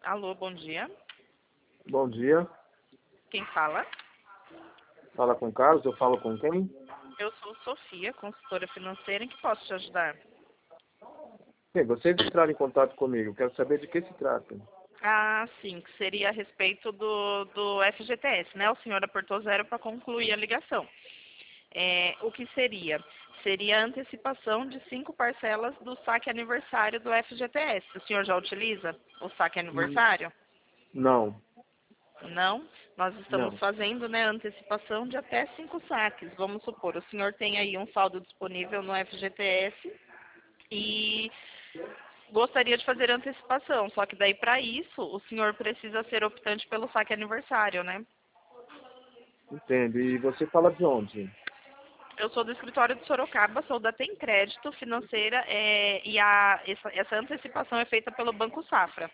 Alô, bom dia. Bom dia. Quem fala? Fala com o Carlos, eu falo com quem? Eu sou Sofia, consultora financeira. Em que posso te ajudar? Bem, vocês entraram em contato comigo, quero saber de que se trata. Ah, sim, que seria a respeito do FGTS, né? O senhor apertou zero para concluir a ligação. O que seria? Seria a antecipação de 5 parcelas do saque aniversário do FGTS. O senhor já utiliza o saque Hum, aniversário? Não, Não, nós estamos não. fazendo, né, antecipação de até 5 saques. Vamos supor, o senhor tem aí um saldo disponível no FGTS e gostaria de fazer antecipação, só que daí para isso o senhor precisa ser optante pelo saque aniversário, né? Entendo. E você fala de onde? Eu sou do escritório de Sorocaba, sou da Tem Crédito Financeira e essa antecipação é feita pelo Banco Safra.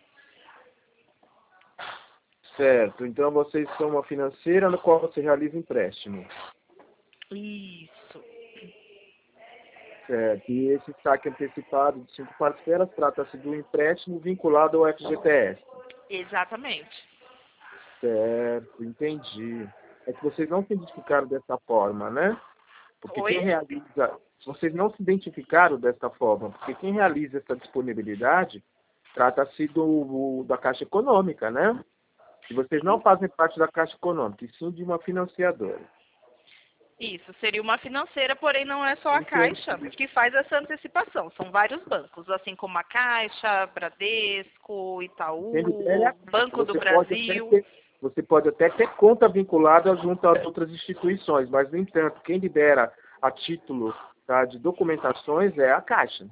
Certo, então vocês são uma financeira na qual você realiza empréstimo. Isso, Certo, e esse saque antecipado de 5 parcelas trata-se do empréstimo vinculado ao FGTS. exatamente. Certo, entendi. É que vocês não se identificaram dessa forma, né? Porque Oi? quem realiza, vocês não se identificaram dessa forma, porque quem realiza essa disponibilidade trata-se da Caixa Econômica, né? E vocês não fazem parte da Caixa Econômica, e sim de uma financiadora. Isso, seria uma financeira, porém não é só a Caixa Entendi. que faz essa antecipação. São vários bancos, assim como a Caixa, Bradesco, Quem libera é Itaú, a Caixa. Banco do Brasil. Você pode até ter conta vinculada junto a outras instituições, mas, no entanto, quem libera a título, tá, de documentações é a Caixa.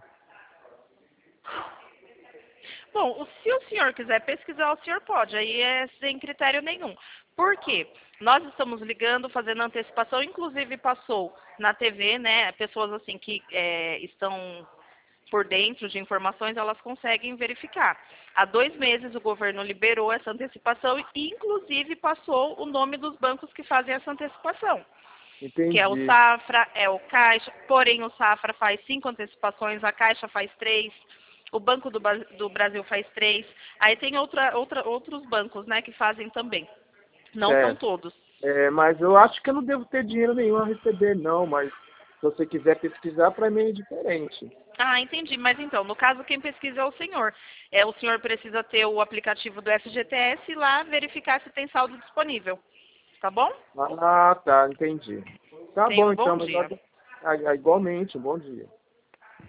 Bom, se o senhor quiser pesquisar, o senhor pode, aí é sem critério nenhum. Por quê? Nós estamos ligando, fazendo antecipação, inclusive passou na TV, né? Pessoas assim que estão por dentro de informações, elas conseguem verificar. Há 2 meses o governo liberou essa antecipação e, inclusive, passou o nome dos bancos que fazem essa antecipação, que é o Entendi. Safra, é o Caixa, porém o Safra faz 5 antecipações, a Caixa faz 3, o Banco do Brasil faz 3, aí tem outros bancos, né, que fazem também. Não são Certo. todos. Mas eu acho que eu não devo ter dinheiro nenhum a receber, não. Mas se você quiser pesquisar, para mim é diferente. Ah, entendi. Mas então, no caso, quem pesquisa é o senhor. O senhor precisa ter o aplicativo do FGTS e lá verificar se tem saldo disponível. Tá bom? Ah, tá, entendi. Tá Tenha bom, um bom então, mas dia. igualmente, um bom dia.